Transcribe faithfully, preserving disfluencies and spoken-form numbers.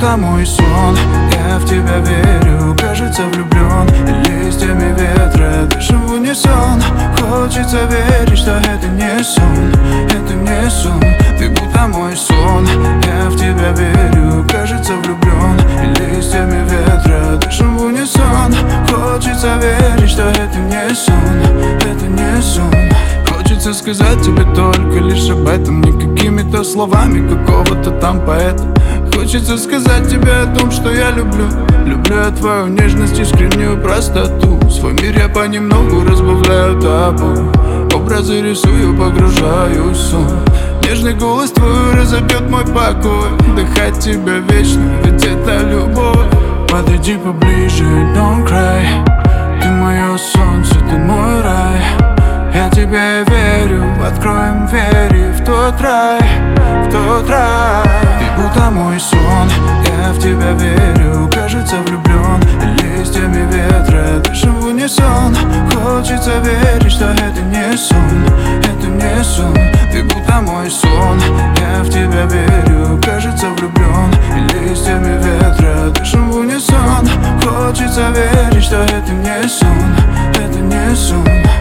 будто мой сон. Я в тебя верю, кажется влюблен. Листьями ветра дышим в унисон. Хочется верить, что это не сон, это не сон. Ты будто мой сон. Я в тебя верю, кажется влюблен. Листьями ветра дышим в унисон. Хочется верить, что это не сон, это не сон. Хочется сказать тебе только лишь об этом, не какими-то словами какого-то там поэта. Хочется сказать тебе о том, что я люблю. Люблю я твою нежность, искреннюю простоту. Свой мир я понемногу разбавляю табу. Образы рисую, погружаюсь в сон. Нежный голос твой разобьет мой покой. Вдыхать тебя вечно, ведь это любовь. Подойди поближе, don't cry. Ты мое солнце, ты мой рай. Я тебе верю, откроем двери в тот рай, в тот рай. Ты будто мой сон, я в тебя верю, кажется влюблен. Листьями ветра дышим в унисон. Хочется верить, что это не сон, это не сон. Ты будто мой сон, я в тебя верю, кажется влюблен. Листьями ветра дышим в унисон. Хочется верить, что это не сон, это не сон.